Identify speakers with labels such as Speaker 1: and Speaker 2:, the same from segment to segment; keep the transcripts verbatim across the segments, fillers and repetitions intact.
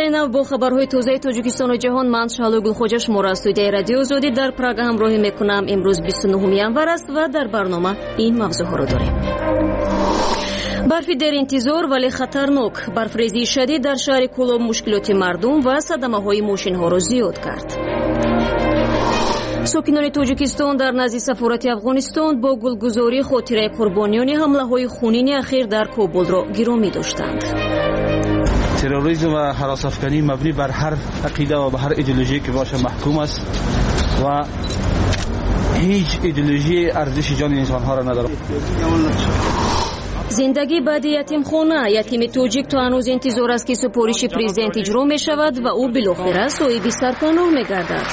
Speaker 1: ҳафтаи нав бо хабарҳои тозаи Тоҷикистону ҷаҳон. ман Шаҳлои Гулхоҷа шуморо аз студияи Радиои Озодӣ дар Прага ҳамроҳӣ мекунам. имрӯз бисту нуҳуми январ аст ва дар барнома ин мавзӯъҳоро дорем. барфи деринтизор вале хатарнок. барфрезии шадид дар шаҳри Кӯлоб мушкилоти мардум ва садамаҳои мошинҳоро зиёд кард. сокинони Тоҷикистон дар назди сафорати Афғонистон бо гулгузории хотираи қурбониёни ҳамлаҳои хунини ахир дар Кобулро гиромӣ доштанд.
Speaker 2: терроризм ва ҳаросафканӣ мабни бар ҳар ақида ва ба ҳар идеологие ки боша маҳкум аст ва ҳеҷ идеологие арзиши ҷони инсонҳоро надорад.
Speaker 1: зиндагӣ баъди ятимхона. ятими тоҷик то ҳанӯз интизор аст ки супориши президент иҷро мешавад ва ӯ билохира соҳиби сарпаноҳ мегардад.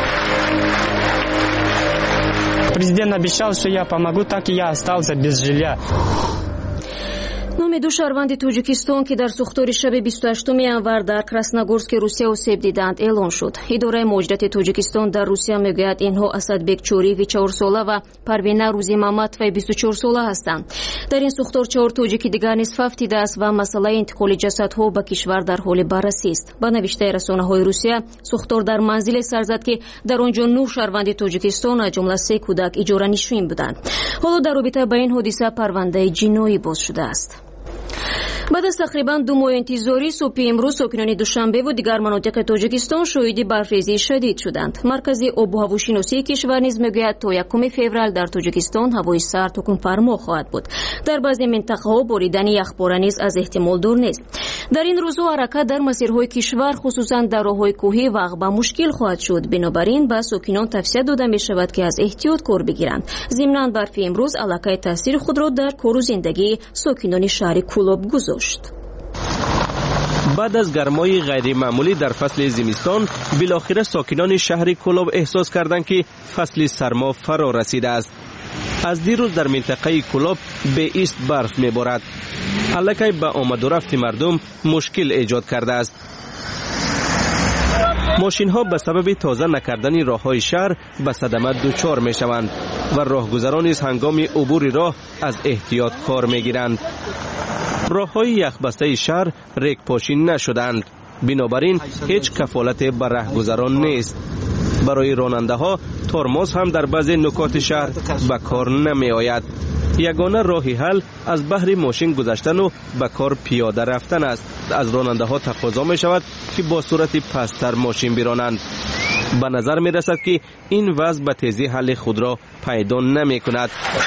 Speaker 3: Президент обещал, что я помогу, так и я остался без жилья.
Speaker 1: номи ду шаҳрванди Тоҷикистон ки дар сӯхтори шаби бисту ҳаштуми январ дар Красногорски Русия осеб диданд эълон шуд. идораи муҳоҷирати Тоҷикистон дар Русия мегӯяд инҳо Асадбек Чориви чаҳорсола ва Парвина Рӯзи Маматоваи бисту чорсола ҳастанд. дар ин сӯхтор чаҳор тоҷики дигар низ фавтидааст ва масъалаи интиқоли ҷасадҳо ба кишвар дар ҳоли баррасист. ба навиштаи расонаҳои Русия, сӯхтор дар манзиле сар зад ки дар он ҷо нӯҳ шаҳрванди Тоҷикистон аз ҷумла се кӯдак иҷоранишин буданд. ҳоло дар робита ба ин ҳодиса парвандаи ҷиноӣ боз шудааст. баъд аз тақрибан ду моҳ интизорӣ субҳи имрӯз сокинони Душанбеву дигар манотиқи Тоҷикистон шоҳиди барфрезии шадид шуданд. маркази обу ҳавошиносии кишвар низ мегӯяд то якуми феврал дар Тоҷикистон ҳавои сард ҳукмфармо хоҳад буд. дар баъзе минтақаҳо боридани яхбора низ аз эҳтимол дур нест. дар ин рӯзҳо ҳаракат дар масирҳои кишвар хусусан дар роҳҳои кӯҳӣ вақт ба мушкил хоҳад шуд. бинобар ин ба сокинон тавсия дода мешавад ки аз эҳтиёт кор бигиранд. зимнан барфи имрӯз аллакай таъсири худро дар кору зиндагии сокинони шаҳри Кӯлоб гузошт.
Speaker 4: بعد از گرمای غیر معمولی در فصل زمستان بالاخره ساکنان شهر کولوب احساس کردند که فصل سرما فرا رسیده است. از دیروز در منطقه کولوب به ایست برف میبارد. الکی به آمد و رفت مردم مشکل ایجاد کرده است. ماشین ها به سبب تازه نکردن راههای شهر به صدمه دچار می شوند و راهگذران نیز هنگام عبور راه از احتیاط کار می گیرند. راههای یخبسته شهر ریگ پاشین نشدند. بنابراین هیچ کفالت بر راهگذران نیست. برای راننده ها ترمز هم در بعضی نکات شهر به کار نمی آید. یگانه راه حل از بحر ماشین گذشتن و به کار پیاده رفتن است. از راننده ها تقاضا می شود که با سرعت پستر ماشین برانند. به نظر می رسد که این وضع به تیزی حل خود را پیدا نمی کند.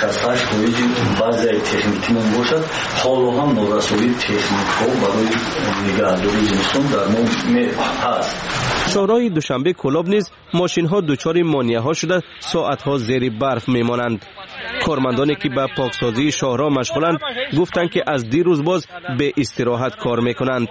Speaker 4: شهرهای دوشنبه کولوب نیز ماشین ها دچار مانعه ها شده ساعت ها زیر برف می مانند. کارمندانی که به پاکسازی شهرها مشغولند گفتند که از دیروز باز به استراحت کار می کنند.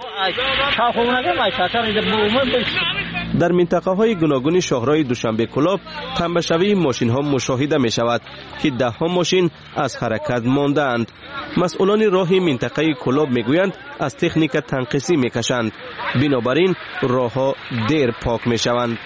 Speaker 4: در منطقه های گوناگون شهرهای دوشنبه کولوب تنبشوی ماشین ها مشاهده می شود که ده ها ماشین از حرکت مانده اند. مسئولان راه منطقه کولوب می گویند از تکنیک تنقیصی می کشند. بنابراین راه ها دیر پاک می شوند.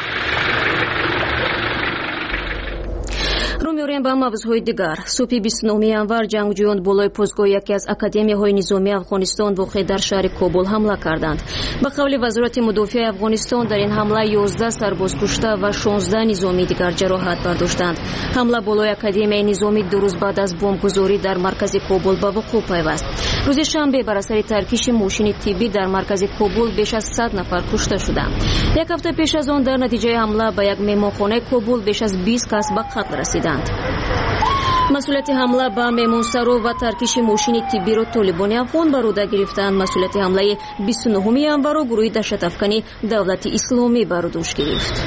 Speaker 1: رو می‌آوریم به موضوعهای دیگر. صبح بیست و نهم январ جنگجویان بالای پایگاه یکی از اکادمی‌های نظامی افغانستان واقع در شهر کابل حمله کردند. به قول وزارت مدافع افغانستان در این حمله یازده سرباز کشته و شانزده نظامی دیگر جراحت برداشتند. حمله بالای اکادمی نظامی دو روز بعد از بمبگذاری در مرکز کابل به وقوع پیوست. روز شنبه بر اثر ترکیش ماشین طبی در مرکز کابل بیش از صد نفر کشته شدند. یک هفته پیش از آن در نتیجه حمله به یک مهمانخانه کابل بیش از بیست کس به قتل رسیدند. مسئولیت حمله به مهمانسرا و ترکیش ماشین طبی را طالبان افغان بر عهده گرفتند. مسئولیت حمله بیست و نهم январ را گروه دهشت‌افکنی دولت اسلامی بر عهده گرفت.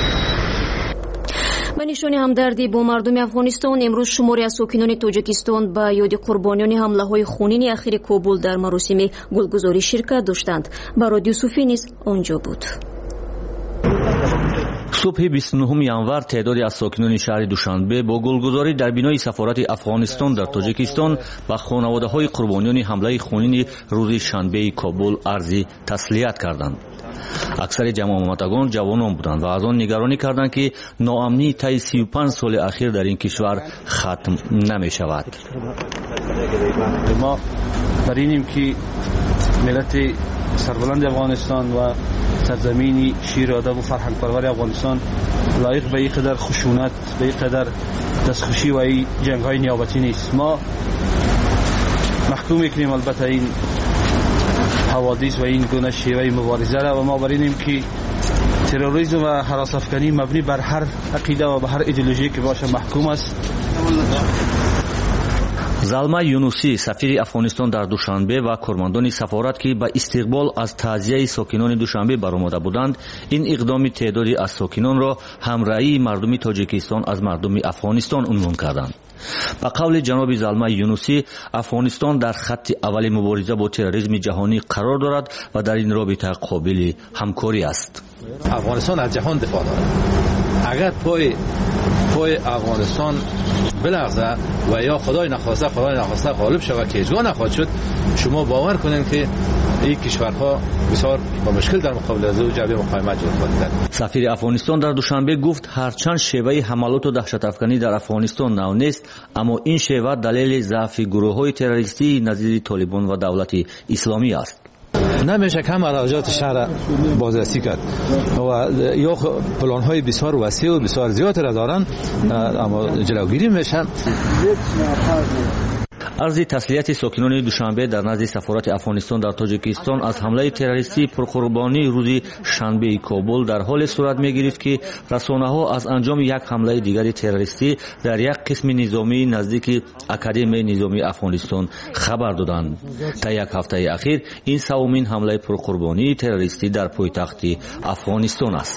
Speaker 1: به نشان همدردی با مردم افغانستان امروز شماری از ساکنان تاجیکستان به یاد قربانیان حمله های خونین اخیر کابل در مراسم گلگذاری شرکت داشتند. برادر یوسفی نیز آنجا بود.
Speaker 5: صبح بیست و نهم январ تعدادی از ساکنان شهر دوشنبه با گلگذاری در بینای سفارت افغانستان در تاجیکستان و خانواده‌های قربانیان حمله خونین روز شنبه کابل عرض تسلیت کردند. اکثر جمع آمدگان جوانان بودند و از آن نگرانی کردند که ناامنی طی سی و پنج سال اخیر در این کشور ختم نمی شود.
Speaker 2: ما برینیم که ملت سربلند افغانستان و سرزمین شیر و ادب و فرهنگ پرور افغانستان لایق به اینقدر خشونت، به اینقدر دستخوشی و این جنگ های نیابتی نیست. ما محکوم میکنیم البته این حوادث و این گونه شیوه مبارزه را و ما برینیم که تروریسم و هراس افکنی مبنی بر هر عقیده و بر هر ایدئولوژی که باشه محکوم است.
Speaker 5: залма юнусӣ сафири афғонистон дар душанбе ва кормандони сафорат ки ба истиқбол аз таъзияи сокинони душанбе баромада буданд ин иқдоми теъдоди аз сокинонро ҳамраҳии мардуми тоҷикистон аз мардуми афғонистон унвон карданд. ба қавли ҷаноби залма юнусӣ афғонистон дар хатти аввали мубориза бо терроризми ҷаҳонӣ қарор дорад ва дар ин робита қобили ҳамкорӣ аст.
Speaker 6: афғонистон аз ҷаҳон дифоъ дорад. агар пои пои афғонистон بلغزه و یا خدای نخواسته خدای نخواسته غالب شود که هیچگاه نخواهد شد، شما باور کنید که این کشورها بسیار با مشکل در مقابل از او جبهه مقاومت جلوه خواهند. سفیر
Speaker 5: افغانستان در دوشنبه گفت هرچند شیوه حملات و دهشت افکنی در افغانستان نو نیست، اما این شیوه دلیل ضعف گروه‌های تروریستی نظیر طالبان و دولت اسلامی است.
Speaker 6: نمیشه که همه راجات شهر بازرسی کرد و یا پلان‌های بسیار وسیع و بسیار زیاد را دارن، اما جلوگیری میشه.
Speaker 5: арзи таслияти сокинони душанбе дар назди сафорати афғонистон дар тоҷикистон аз ҳамлаи террористӣ пурқурбонии рӯзи шанбеи кобул дар ҳоле сурат мегирифт ки расонаҳо аз анҷоми як ҳамлаи дигари террористӣ дар як қисми низомии наздики академияи низомии афғонистон хабар доданд. та як ҳафтаи ахир ин савумин ҳамлаи пурқурбонии террористӣ дар пойтахти афғонистон аст.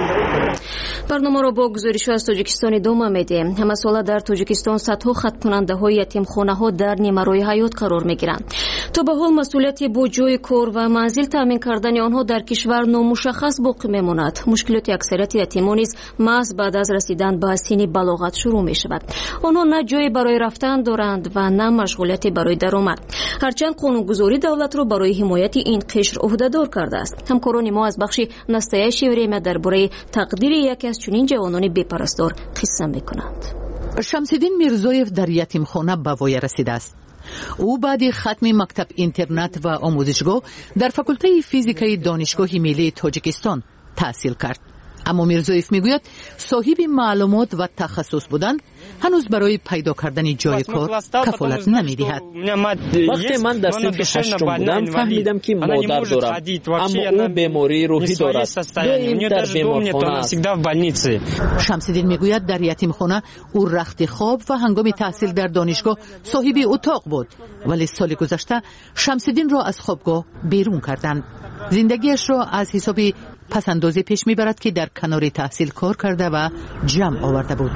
Speaker 1: барномаро бо гузоришу аз тоҷикистони дома медиҳем. ҳамасола дар тоҷикистон садҳо хатмкунандаҳои ятимхонаҳо дар нимарои ҳаёт қарор мегиранд. то ба ҳол масъулияти бо ҷои кор ва манзил таъмин кардани онҳо дар кишвар номушаххас боқӣ мемонад. мушкилоти аксарияти ятимон низ маҳз баъд аз расидан ба синни балоғат шурӯъ мешавад. онҳо на ҷое барои рафтан доранд ва на машғулияте барои даромад. ҳарчанд қонунгузорӣ давлатро барои ҳимояти ин қишр ӯҳдадор кардааст. ҳамкорони мо аз бахши настоящее время дар бораи тақдири яке аз чунин ҷавонони бепарастор қисса мекунанд.
Speaker 7: шамсиддин мирзоев дар ятимхона ба воя расидааст. ӯ баъди хатми мактаб интернат ва омӯзишгоҳ дар факултаи физикаи донишгоҳи миллии тоҷикистон таҳсил кард. аммо мирзоев мегӯяд соҳиби маълумот ва тахассус будан ҳанӯз барои пайдо кардани ҷои кор кафолат намедиҳад.
Speaker 8: вақте ман дар синфи ҳаштум будам фаҳмидам ки модар дорам, аммо ӯ бемории рӯҳӣ дорад, доим дар беморхона аст.
Speaker 7: шамсиддин мегӯяд дар ятимхона ӯ рахти хоб ва ҳангоми таҳсил дар донишгоҳ соҳиби утоқ буд, вале соли гузашта шамсиддинро аз хобгоҳ берун карданд. зиндагиашро аз ҳисоби пасандозӣ пеш мебарад ки дар канори таҳсил кор карда ва ҷамъ оварда буд.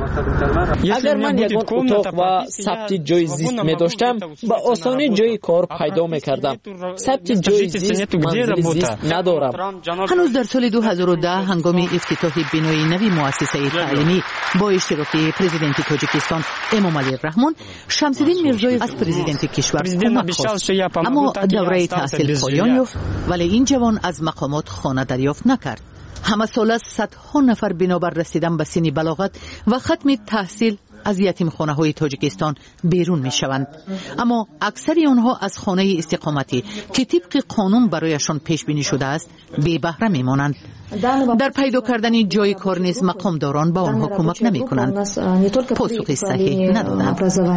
Speaker 8: агар ман ягон утоқ ва сабти ҷои зист медоштам, ба осонӣ ҷои кор пайдо мекардам. сабти ҷои зист манзили зист надорам.
Speaker 7: ҳанӯз дар соли ду ҳазору даҳ ҳангоми ифтитоҳи бинои нави муассисаи таълимӣ бо иштироки президенти тоҷикистон эмомалӣ раҳмон, шамсиддин мирзоев аз президенти кишвар кӯмак хост. аммо давраи таҳсил поён ёфт, вале ин ҷавон аз мақомот хона дарёфт накард. ҳамасола садҳо нафар бинобар расидан ба синни балоғат ва хатми таҳсил аз ятимхонаҳои тоҷикистон берун мешаванд. аммо аксари онҳо аз хонаи истиқоматӣ ки тибқи қонун барояшон пешбинӣ шудааст бебаҳра мемонанд. дар пайдо кардани ҷои кор низ мақомдорон ба онҳо кӯмак намекунанд. посухи саҳеҳ надоданд.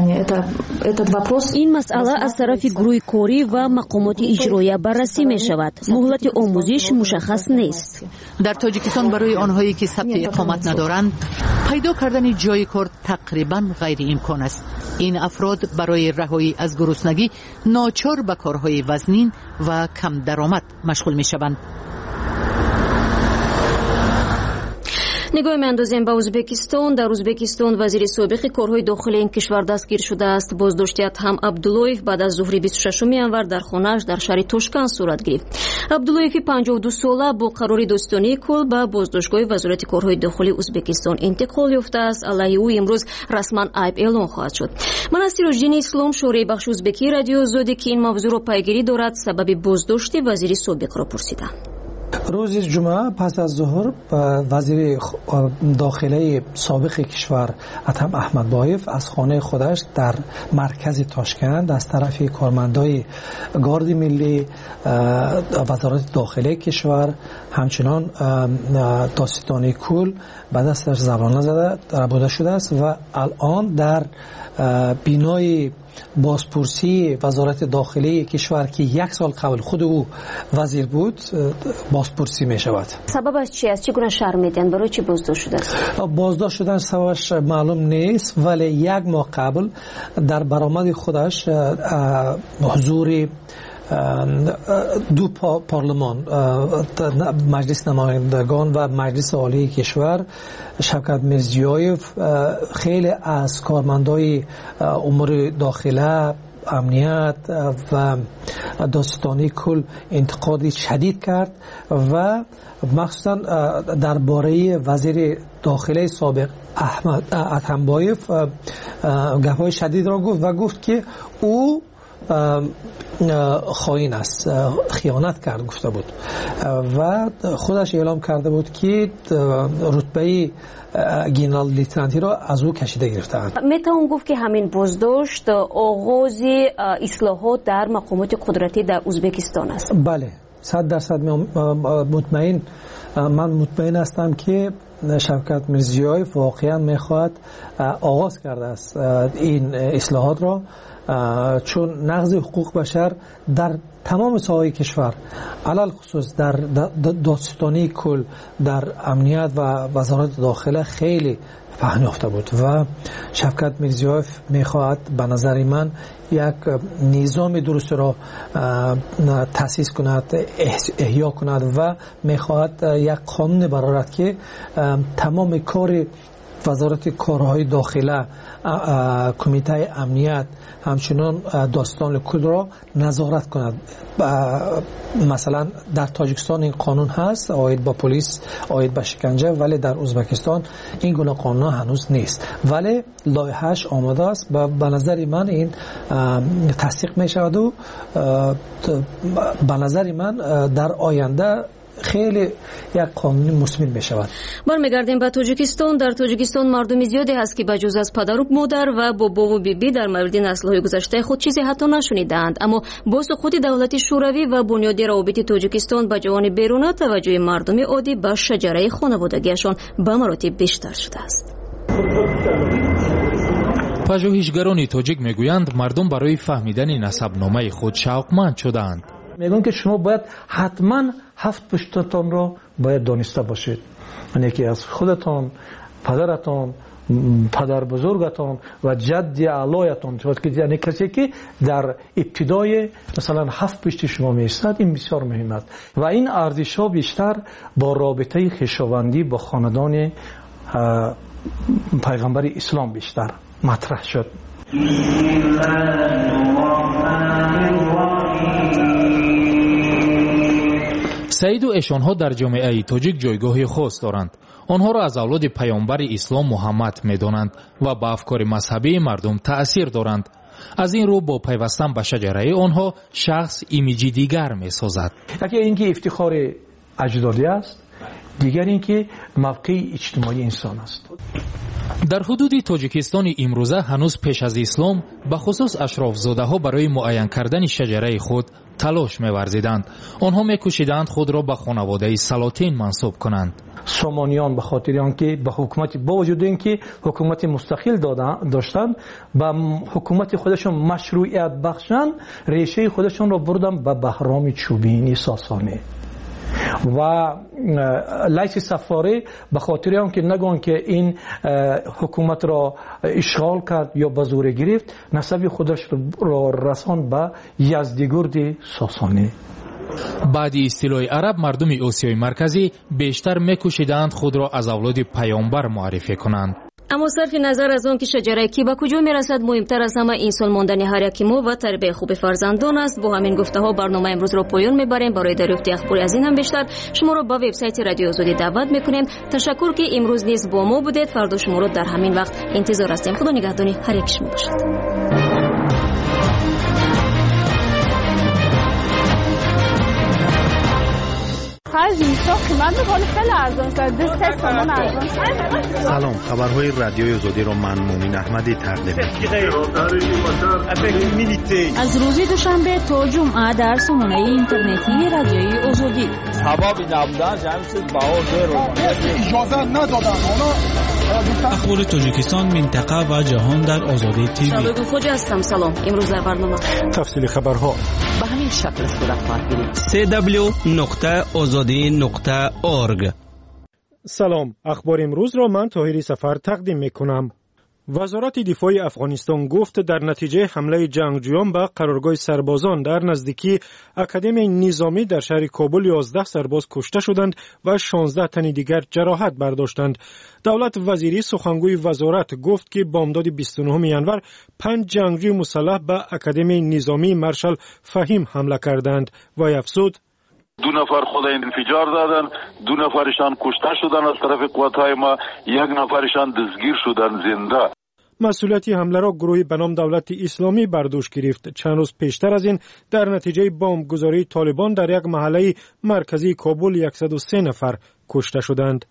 Speaker 1: ин масъала аз тарафи гурӯҳи корӣ ва мақомоти иҷроия баррасӣ мешавад. муҳлати омӯзиш мушаххас нест.
Speaker 7: дар тоҷикистон барои онҳое ки сабти иқомат надоранд, пайдо кардани ҷои кор тақрибан ғайриимкон аст. ин афрод барои раҳоӣ аз гуруснагӣ ночор ба корҳои вазнин ва камдаромад машғул мешаванд.
Speaker 1: нигоҳ меандозем ба ӯзбекистон. дар ӯзбекистон вазири собиқи корҳои дохилии ин кишвар дастгир шудааст. боздошти Атҳам Абдуллоев баъд аз зуҳри бисту шашуми январ дар хонааш дар шаҳри Тошканд сурат гирифт. Абдуллоеви панҷоҳу ду сола бо қарори достонии кул ба боздоштгоҳи вазорати корҳои дохилии Ӯзбекистон интиқол ёфтааст. алайҳи ӯ имрӯз расман айб эълон хоҳад шуд. ман аз Сироҷдини Ислом, шораи бахши ӯзбекии радио Озодӣ ки ин мавзӯъро пайгирӣ дорад, сабаби боздошти вазири собиқро пурсидам.
Speaker 9: روز جمعه پس از ظهر وزیر داخلی سابق کشور اتم احمدبایف از خانه خودش در مرکز تاشکند از طرف کارمندای گارد ملی، وزارت داخلی کشور، همچنان داستانی کل به دستش زبانه زده برده شده است و الان در بینای بازپرسی وزارت داخلی کشور که یک سال قبل خود او وزیر بود بازپرسی می شود.
Speaker 1: سببش چی است؟ چگونه شرح میدین؟ برای چی بازداشت شده است؟
Speaker 9: بازداشت شدن سببش معلوم نیست، ولی یک ماه قبل در برآمد خودش حضور دو پارلمان، مجلس نمایندگان و مجلس عالی کشور، شوکت میرزیویف خیلی از کارمندای امور داخله، امنیت و داستانی کل انتقادی شدید کرد و مخصوصا درباره وزیر داخلی سابق احمد اتمبایف گپ‌های شدید را گفت و گفت که او خائن است، خیانت کرد گفته بود و خودش اعلام کرده بود که رتبه گنرال لیتنانتی را از او کشیده گرفتند.
Speaker 1: میتوان گفت که همین بازداشت آغاز اصلاحات در مقامات قدرتی در ازبکستان است.
Speaker 9: بله، صد درصد مطمئن من مطمئن هستم که شوکت میرزیویف واقعا میخواهد آغاز کرده است این اصلاحات را، چون نقض حقوق بشر در تمام ساحه‌های کشور، علل خصوص در دادستانی کل، در امنیت و وزارت داخله خیلی پهن یافته بود و شوکت میرزیویف میخواهد به نظر من یک نظام درست را تأسیس کند، احیا کند و میخواهد یک قانون برآورد که تمام کار وزارت کارهای داخله، کمیته امنیت، همچنان داستان کل را نظارت کند. مثلا در تاجیکستان این قانون هست آید با پلیس، آید با شکنجه، ولی در ازبکستان این گونه قانون هنوز نیست، ولی لایحه‌اش آماده است و به نظر من این تصدیق می شود و به نظر من در آینده خیلی یک قانون مسمر می شود.
Speaker 1: برمیگردیم به تاجیکستان. در تاجیکستان مردم زیادی هست که بجز از پدر و مادر و بابا و بیبی در مورد نسل‌های گذشته خود چیزی حتی نشنیدند، اما با سقوط دولت شوروی و بنیاد روابط تاجیکستان به جهان بیرون توجه مردم عادی به شجره خانوادگیشان به مراتب بیشتر شده است.
Speaker 10: پژوهشگران تاجیک میگویند مردم برای فهمیدن نسبنامه خود شوقمند شدند.
Speaker 9: میگن که شما باید حتما هفت پشتتان را باید دانسته باشید، یعنی که از خودتان، پدرتان، پدر بزرگتان و جد علایتان، یعنی کسی که در ابتدای مثلا هفت پشت شما میستد، این بسیار مهم است و این ارزش ها بیشتر با رابطه خویشاوندی با خاندان پیغمبر اسلام بیشتر مطرح شد.
Speaker 10: سعید و اشانها در جامعه تاجیک جایگاهی خاص دارند. آنها را از اولاد پیامبر اسلام محمد می‌دانند و به افکار مذهبی مردم تأثیر دارند. از این رو با پیوستن به شجره آنها شخص ایمیجی دیگر می‌سازد.
Speaker 9: یکی اینکه افتخار اجدادی است، دیگر اینکه موقع اجتماعی انسان است.
Speaker 10: در حدود تاجیکستان امروزه هنوز پیش از اسلام به خصوص اشرافزاده‌ها برای معین کردن شجره خود تلاش می‌ورزیدند. آنها می‌کوشیدند خود را به خانواده سلاطین منسوب کنند.
Speaker 9: سامانیان به خاطر آنکه به حکومت با وجود اینکه حکومت مستقل داشتند، به حکومت خودشون مشروعیت بخشند، ریشه خودشون را بردن به بهرام چوبینی ساسانی و لیس صفاری به خاطر آنکه نگویند که این حکومت را اشغال کرد یا به زور گرفت، نسب خودش را رساند به یزدگرد ساسانی.
Speaker 10: بعد اصطلاح عرب مردم آسیای مرکزی بیشتر می‌کوشیدند خود را از اولاد پیامبر معرفی کنند.
Speaker 1: اما صرف نظر از آن که شجره کی به کجا میرسد، مهمتر از همه انسان ماندن هر یکی ما و تربیت خوب فرزندان است. با همین گفته ها برنامه امروز را پایان میبریم. برای دریافت اخبار از این هم بیشتر شما را به وبسایت رادیو آزادی دعوت میکنیم. تشکر که امروز نیز با ما بودید. فردا شما را در همین وقت انتظار هستیم. خدا نگهداری هر یک شما باشد.
Speaker 11: از اینجا قیمت می‌کنه خیلی ارزان شده سه تومن ارزان شده.
Speaker 12: سلام، خبرهای رادیوی آزادی رو من مومن احمدی تقدیم می‌کنم.
Speaker 13: از روز دوشنبه تا جمعه در سامانه اینترنتی رادیوی آزادی.
Speaker 14: سبب نبودن جمع چیز باور رو
Speaker 15: اجازه ندادن.
Speaker 16: اخبار تاجیکستان، منطقه و جهان در آزادی تیوی.
Speaker 1: شبکه خوج هستم. سلام. امروز در برنامه
Speaker 12: تفصیل خبرها
Speaker 7: به همین شکل صورت خواهد گرفت.
Speaker 4: سی دبلیو نقطه آزادی نقطه اورگ.
Speaker 17: سلام، اخبار امروز را من طاهری سفر تقدیم میکنم. وزارت دفاع افغانستان گفت در نتیجه حمله جنگجویان به قرارگاه سربازان در نزدیکی اکادمی نظامی در شهر کابل یازده سرباز کشته شدند و شانزده تن دیگر جراحت برداشتند. دولت وزیری سخنگوی وزارت گفت که بامداد بیست و نهم ینور پنج جنگجوی مسلح به اکادمی نظامی مارشال فهیم حمله کردند و افزود
Speaker 18: دو نفر خود انفجار دادن، دو نفرشان کشته شدن از طرف قواتهای ما، یک نفرشان دستگیر شدن زنده.
Speaker 17: مسئولیت حمله را گروهی به نام دولت اسلامی بر دوش گرفت. چند روز پیشتر از این در نتیجه بمبگذاری طالبان در یک محله مرکزی کابل صد و سه نفر کشته شدند.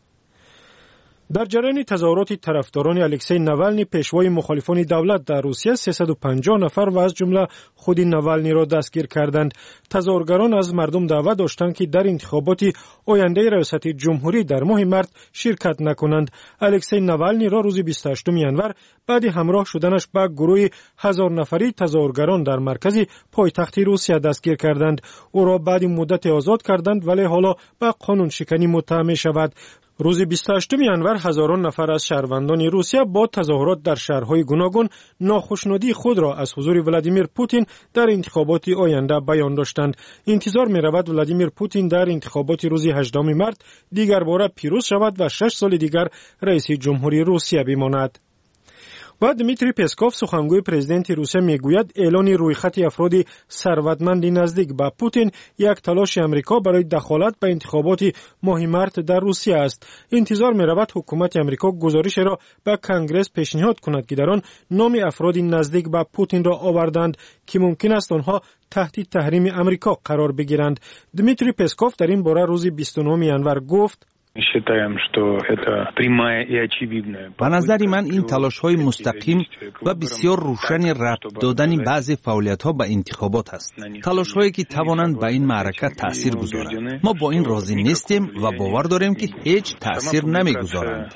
Speaker 17: در جریان تظاهرات طرفداران الکسی نوالنی پیشوای مخالفان دولت در روسیه سیصد و پنجاه نفر و از جمله خود نوالنی را دستگیر کردند. تظاهرگران از مردم دعوت داشتند که در انتخابات آینده ریاست جمهوری در ماه مارس شرکت نکنند. الکسی نوالنی را روز بیست و هشتم ژانویه بعد همراه شدنش با گروه هزار نفری تظاهرگران در مرکز پایتخت روسیه دستگیر کردند. او را بعد مدت آزاد کردند ولی حالا به قانون شکنی متهم می شود. روز بیست و هشتم ژانویه هزاران نفر از شهروندان روسیه با تظاهرات در شهرهای گوناگون ناخشنودی خود را از حضور ولادیمیر پوتین در انتخابات آینده بیان داشتند. انتظار می رود ولادیمیر پوتین در انتخابات روز هجدهم مارس دیگر باره پیروز شود و شش سال دیگر رئیس جمهوری روسیه بماند. و دمیتری پسکوف سخنگوی پرزیدنت روسیه میگوید اعلان رویخط افراد ثروتمند نزدیک به پوتین یک تلاش امریکا برای دخالت به انتخابات ماه مارس در روسیه است. انتظار می‌رود حکومت امریکا گزارش را به کنگره پیشنهاد کند که در آن نام افراد نزدیک به پوتین را آوردند که ممکن است آنها تحت تحریم امریکا قرار بگیرند. دمیتری پسکوف در این باره روز بیست و نهم ژانویه گفت
Speaker 19: به نظر من این تلاش های مستقیم و بسیار روشن ربط دادن بعضی فعالیت ها به انتخابات است. تلاش هایی که توانند به این معرکت تأثیر گذارند. ما با این راضی نیستیم و باور داریم که هیچ تأثیر نمی گذارند.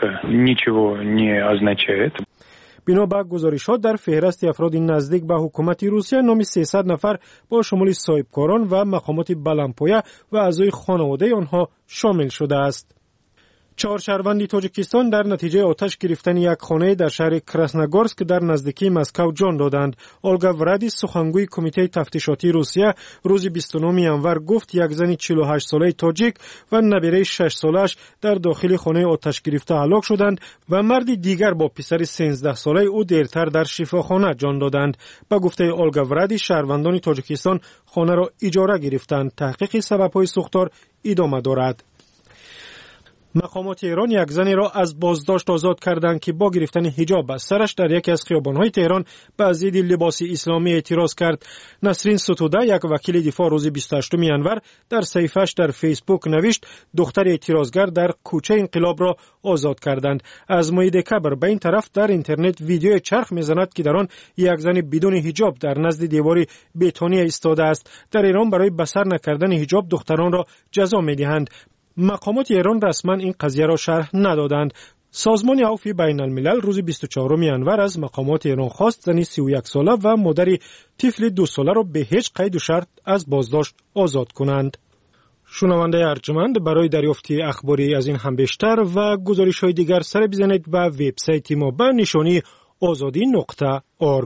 Speaker 17: بنابر گزارشات در فهرست افراد نزدیک به حکومت روسیه نام سیصد نفر با شمول صاحبکاران و مقامات بلندپایه و اعضای خانواده آنها شامل شده است. چهار شهروند تاجیکستان در نتیجه آتش گرفتن یک خانه در شهر کراسنوگورسک در نزدیکی مسکو جان دادند. اولگا ورادیس سخنگوی کمیته تفتیشاتی روسیه روز بیست و نهم ژانویه گفت یک زن چهل و هشت ساله تاجیک و نبیره شش سالش در داخل خانه آتش گرفته هلاک شدند و مرد دیگر با پسر سیزده ساله او دیرتر در شفاخانه جان دادند. به گفته اولگا ورادیس شهروندان تاجیکستان خانه را اجاره گرفتند. تحقیق سبب‌های سوختار ادامه دارد. مقامات ایران یک زنی را از بازداشت آزاد کردند که با گرفتن حجاب از سرش در یکی از خیابان‌های تهران به ضد لباس اسلامی اعتراض کرد. نسرین ستوده یک وکیل دفاع روز بیست و هشتم ژانویه در صفحه‌اش در فیسبوک نوشت دختر اعتراضگر در کوچه انقلاب را آزاد کردند. از ماه دکبر به این طرف در اینترنت ویدیو چرخ می‌زند که در آن یک زن بدون حجاب در نزد دیواری بتونی ایستاده است. در ایران برای بسر نکردن حجاب دختران را جزا می‌دهند. مقامات ایران رسما این قضیه را شرح ندادند. سازمان عفو بین الملل روز بیست و چهارم ژانویه از مقامات ایران خواست زنی سی و یک ساله و مادر طفل دو ساله را به هیچ قید و شرط از بازداشت آزاد کنند. شنونده ارجمند، برای دریافت اخباری از این هم بیشتر و گزارش‌های دیگر سر بزنید به وبسایت ما به نشانی آزادی نقطه اورگ.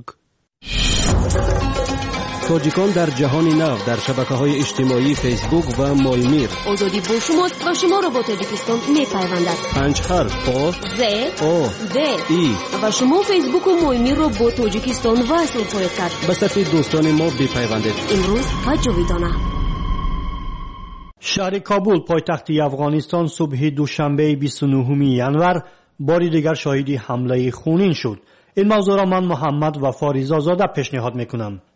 Speaker 4: تاجیکان در جهان نو در شبکه‌های اجتماعی فیسبوک و مالمیر.
Speaker 1: آزادی با شماست و شما را با تاجیکستان می‌پیوندد.
Speaker 4: پنج حرف آ
Speaker 1: ز
Speaker 4: آ
Speaker 1: د
Speaker 4: ای
Speaker 1: و شما فیسبوک و مالمیر را با تاجیکستان وصل خواهید کرد.
Speaker 4: به صفحه دوستان ما بپیوندید.
Speaker 1: امروز و جاویدانه.
Speaker 20: شهر کابل پایتخت افغانستان صبح دوشنبه بیست و نهم ژانویه باری دیگر شاهد حمله خونین شد. این موضوع را من محمد و فاریزا زاده پیشنهاد میکنم.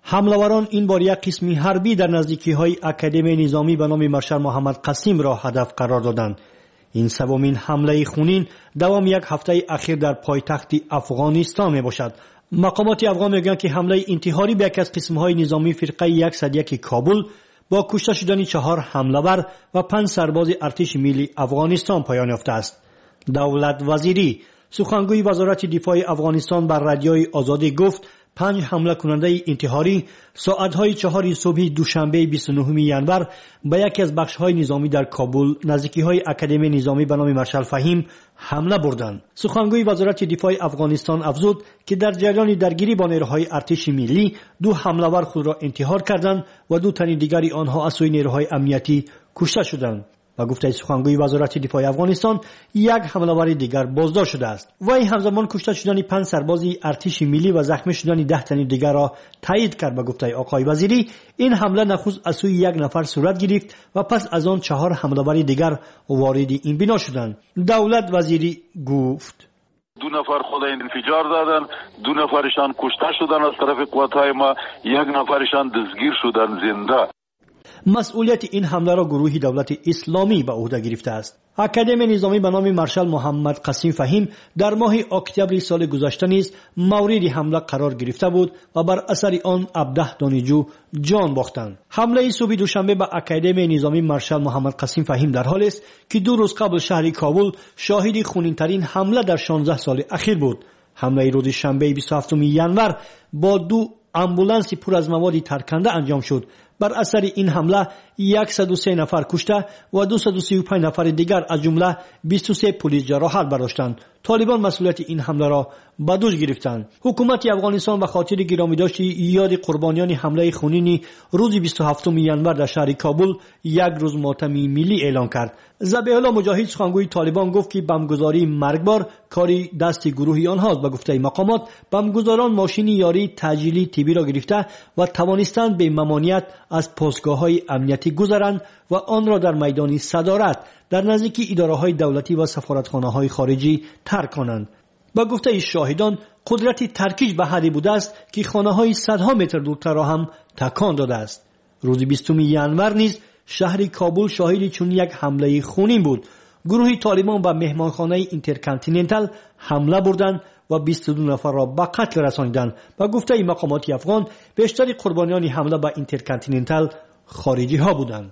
Speaker 20: حمله‌وران این بار یک قسم حربی در نزدیکی‌های اکادمی نظامی به نام مارشال محمد قاسم را هدف قرار دادند. این سومین حمله خونین دوام یک هفته اخیر در پایتخت افغانستان میباشد. مقامات افغان میگویند که حمله انتحاری به یک از قسم‌های نظامی فرقه صد و یک کابل با کشته شدن چهار حمله‌ور و پنج سرباز ارتش ملی افغانستان پایان یافته است. دولت وزیری سخنگوی وزارت دفاع افغانستان بر رادیوی آزادی گفت پنج حمله کننده انتحاری ساعتهای چهار صبح دوشنبه بیست و نهم ژانویه به یکی از بخش‌های نظامی در کابل نزدیکی‌های اکادمی نظامی به نام مارشال فهیم حمله بردند. سخنگوی وزارت دفاع افغانستان افزود که در جریان درگیری با نیروهای ارتش ملی دو حمله‌ور خود را انتحار کردند و دو تن دیگر آنها از سوی نیروهای امنیتی کشته شدند. و گفته سخنگوی وزارت دفاع افغانستان یک حمله‌ور دیگر بازداشت شده است. وی همزمان کشته شدن پنج سرباز ارتش ملی و زخمی شدن ده تن دیگر را تایید کرد. و گفته آقای وزیری این حمله نخست از سوی یک نفر صورت گرفت و پس از آن چهار حمله‌ور دیگر وارد این بنا شدند. دولت وزیری گفت
Speaker 18: دو نفر خود انفجار دادن، دو نفرشان کشته شدن از طرف قوات‌های ما، یک نفرشان دستگیر شدن زنده.
Speaker 20: مسئولیت این حمله را گروه دولت اسلامی به عهده گرفته است. اکادمی نظامی به نام مارشال محمد قاسم فهیم در ماه اکتبر سال گذشته نیز مورد حمله قرار گرفته بود و بر اثر آن هفده دانشجو جان باختند. حمله صبح دوشنبه به اکادمی نظامی مارشال محمد قاسم فهیم در حالی است که دو روز قبل شهر کابل شاهد خونین‌ترین حمله در شانزده سال اخیر بود. حمله روز شنبه بیست و هفتم ژانویه با دو امبولانس پر از مواد ترکنده انجام شد. بر اثر این حمله صد و سه نفر کشته و دویست و سی و پنج نفر دیگر از جمله بیست و سه پلیس جراحت برداشتند. طالبان مسئولیت این حمله را به دوش گرفتند. حکومت افغانستان به خاطر گرامی داشت یاد قربانیان حمله خونین روز بیست و هفتم ژانویه در شهر کابل یک روز ماتم ملی اعلان کرد. ذبیح الله مجاهد سخنگوی طالبان گفت که بمبگذاری مرگبار کاری دست گروهی آنهاست. به گفته مقامات بمبگذاران ماشین یاری تجهیزی طبی را گرفته و توانستند به ممانعت از پاسگاه‌های امنیتی گذرند و آن را در میدان صدارت در نزدیکی اداره‌های دولتی و سفارتخانه‌های خارجی ترک کنند. با گفته شاهدان قدرت ترکیج به حدی بوده است که خانه‌های صدها متر دورتر را هم تکان داده است. روز بیستم ژانویه نیز شهر کابل شاهد چون یک حمله خونین بود. گروه طالبان به مهمانخانه اینترکانتیننتال حمله بردند و بیست و دو نفر را به قتل رساندند. و گفته مقامات افغان بیشتر قربانیان حمله به اینترکانتیننتال خارجی ها بودند.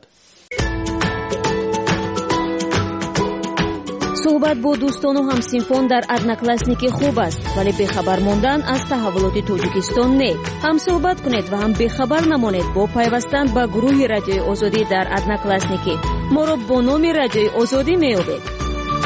Speaker 1: صحبت با دوستان و همسنفان در ادناکلاسنیک خوب است، ولی بخبر ماندن از تحولات تاجیکستان نه. هم صحبت کنید و هم بخبر نمانید با پیوستن به گروه رادیوی آزادی در ادناکلاسنیک. ما را با نام رادیوی آزادی میابید.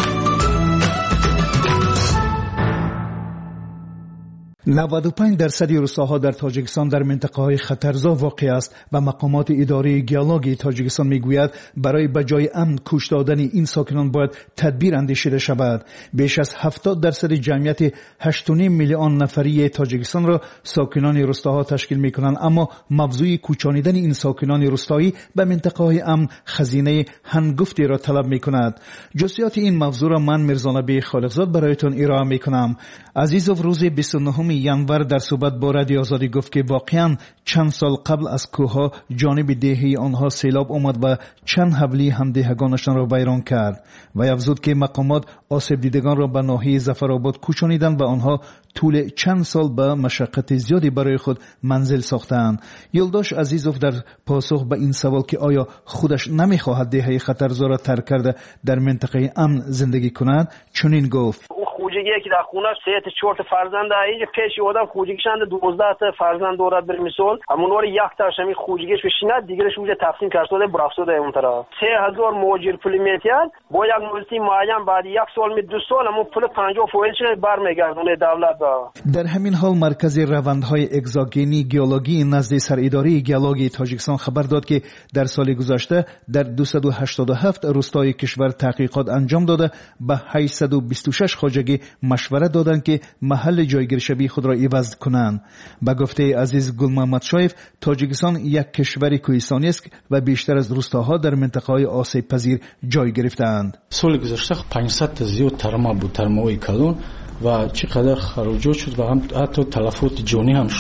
Speaker 21: نود و پنج درصد روستاها در تاجیکستان در منطقه های خطرزا واقع است و مقامات اداره گیالوگی تاجیکستان میگوید برای بجای امن کش دادن این ساکنان باید تدبیر اندیشیده شود. بیش از هفتاد درصد جمعیت هشت و نیم میلیون نفری تاجیکستان را ساکنان روستاها تشکیل میکنند، اما موضوع کوچانیدن این ساکنان روستایی به منطقه های امن خزینه هنگفتی را طلب میکند. جزئیات این موضوع را من میرزانبی خالقزاد برایتان ارائه میکنم. عزیزو، روز بیست و نهم ژانویه در صحبت با رادیو آزادی گفت که واقعا چند سال قبل از کوهها جانب دهه آنها سیلاب آمد و چند حولی همدهگانشان را ویران کرد. و افزود که مقامات آسیب دیدگان را به ناحیه ظفرآباد کوچانیدند و آنها طول چند سال به مشقت زیادی برای خود منزل ساختند. یلداش عزیزوف در پاسخ به این سوال که آیا خودش نمیخواهد دهه خطرزا را ترک کرده در منطقه امن زندگی کند چنین گفت:
Speaker 22: خوجگی که در خونه سه تا چهار تا فرزند ایج پیش آدم خوجگیشند دوازده تا فرزند دارد بر مثال همونوار یک تاش همین خوجگیش بشینه دیگرش اونجا تقسیم کرده برافسوده اون طرف سه هزار مهاجر پول میتیان با یک مولتی معین بعد یک سال می دو سال همون پول پنجاه فویل چه برمیگردونه دولت با.
Speaker 21: در همین حال مرکز روندهای اگزوگنی گیولوژی نزد سراداره گیولوژی تاجیکستان خبر داد که در سال گذشته در دویست و هشتاد و هفت روستای کشور تحقیقات انجام داده به هشتصد و بیست و شش خواجگی مشوره دادند که محل جایگیرشوی خود را عوض کنند. به گفته عزیز گل محمد شایف، تاجیکستان یک کشور کوهستانی است و بیشتر از روستاها در منطقه‌های آسیب پذیر جای گرفتند.
Speaker 23: سال گذشته پانصد تا زیاد ترما بود، ترمای کلون و چقدر خراجات شد و هم حتی تلفات جانی هم شد.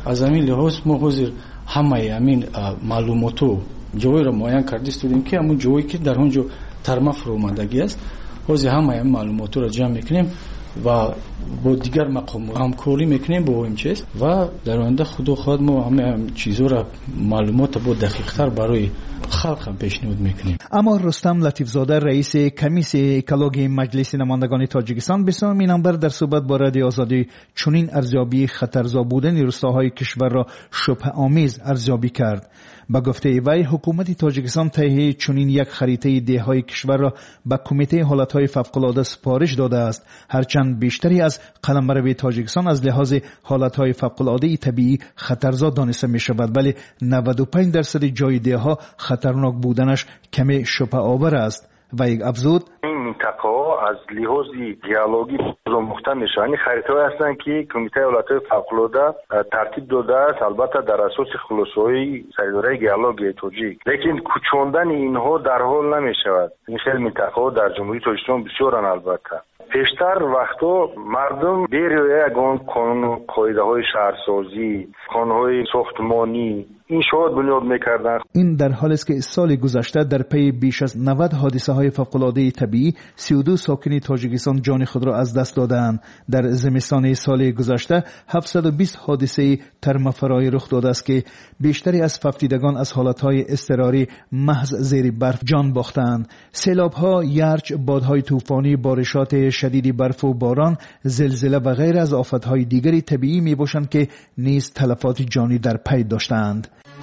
Speaker 23: аз ҳамин лиҳоз мо ҳозир ҳамаи ҳамин маълумоту ҷойро муайян карда истодем ки ҳамун ҷое ки дар он ҷо тарма фуромадагӣ аст ҳозир ҳамаи ҳамин маълумотро ҷамъ мекунем ва бо дигар мақомот ҳамкорӣ мекунем бо ОМЧС ва дар оянда худо хоҳад мо ҳамаи чизҳоро маълумотро бо дақиқтар барои халқам пешниҳод мекунем.
Speaker 21: аммо рустам латифзода раиси комиссияи экологии маҷлиси намояндагони тоҷикистон бисёмин январ дар суҳбат бо радиои озодӣ чунин арзёбии хатарзо будани рӯстаҳои кишварро шубҳаомез арзёбӣ кард. ба гуфтаи вай ҳукумати тоҷикистон таҳияи чунин як харитаи деҳҳои кишварро ба кумитаи ҳолатҳои фавқулода супориш додааст, ҳарчанд бештари аз қаламбарави тоҷикистон аз лиҳози ҳолатҳои фавқулодаи табиӣ хатарзо дониста мешавад, вале наваду панҷ дарсади ҷои деҳҳо хатарнок буданаш каме шубҳаовар аст. вай афзуд:
Speaker 2: минтақаҳо аз лиҳози геологӣ омӯхта мешаванд. ин харитаҳое ҳастанд ки кумитаи ҳолатҳои фавқулода тартиб додааст, албатта дар асоси хулосаҳои саридораи геологияи тоҷик. лекин кӯчондани инҳо дар ҳол намешавад. ин хел минтақаҳо дар ҷумҳурии тоҷикистон бисёранд. албатта пештар вақтҳо мардум бериёя ягон қонуну қоидаҳои шаҳрсозӣ, қонунҳои сохтмонӣ иншоот бунёд мекарданд.
Speaker 21: ин дар ҳоле аст ки соли гузашта дар пайи беш аз навад ҳодисаҳои фавқулодаи табиӣ си و دو сокини тоҷикистон ҷони худро аз даст доданд. дар зимистони соли гузашта ҳафтсаду бист ҳодисаи тармафароӣ рух додааст ки бештари аз фавтидагон аз ҳолатҳои эзтирорӣ маҳз зери барф ҷон бохтанд. селобҳо, ярч, бодҳои тӯфонӣ, боришоти шадиди барфу борон, зилзила ва ғайра аз офатҳои дигари табиӣ мебошанд ки низ талафоти ҷонӣ дар пай доштаанд.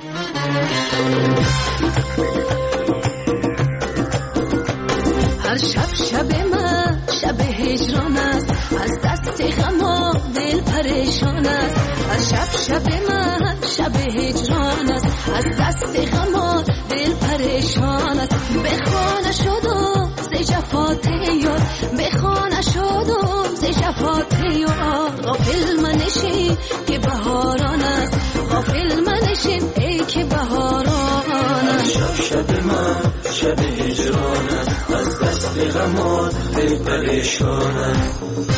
Speaker 3: هر شب شب من شب هجران است از دست غم و دل پریشان است هر شب شب من شب هجران است از دست غم و دل پریشان است به خانه شدم ز جفات یار به خانه شدم ز جفات یار غافل منشین که بهاران است غافل منشین ای که بهاران است شب شب من شب هجران است از دست غم و دل پریشان است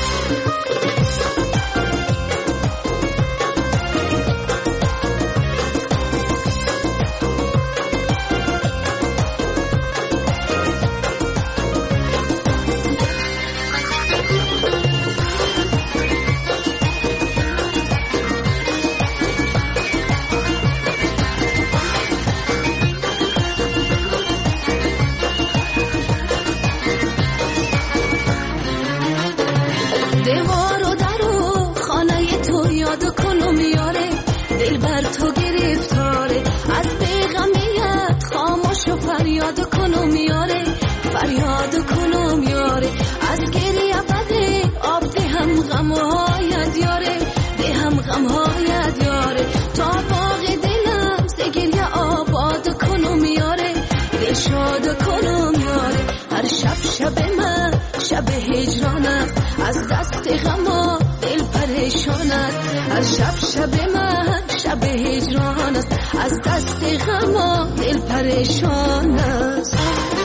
Speaker 3: از دست غم و دل پریشان است هر شب شب من شب هجران است از دست غم و دل پریشان است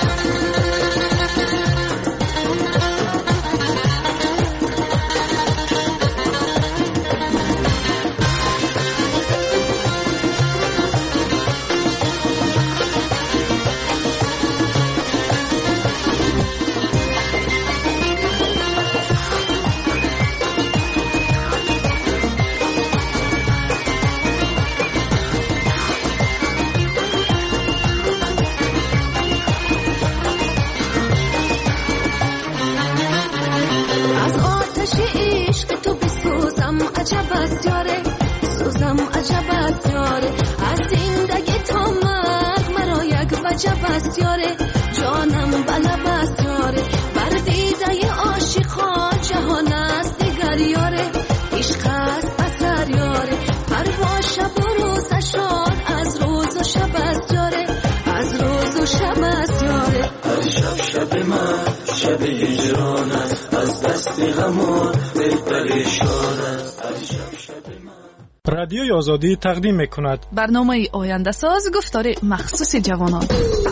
Speaker 3: جانم بلب است یاره بر دیده عاشقان جهان است دیگر یاره عشق است اثر یاره پروا شب و روز شاد از روز و شب است یاره از روز و شب است یاره هر شب شب من شب هجران است از دست غم و دل پریشان است هر شب شب من.
Speaker 17: رادیوی آزادی تقدیم میکند
Speaker 6: برنامه آینده ساز گفتار مخصوص جوانان.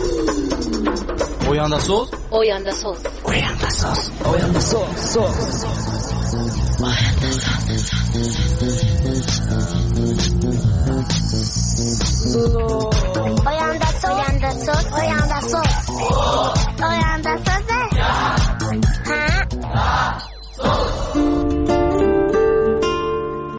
Speaker 24: آینده ساز
Speaker 6: آینده ساز
Speaker 24: آینده ساز آینده ساز آینده ساز
Speaker 3: سلام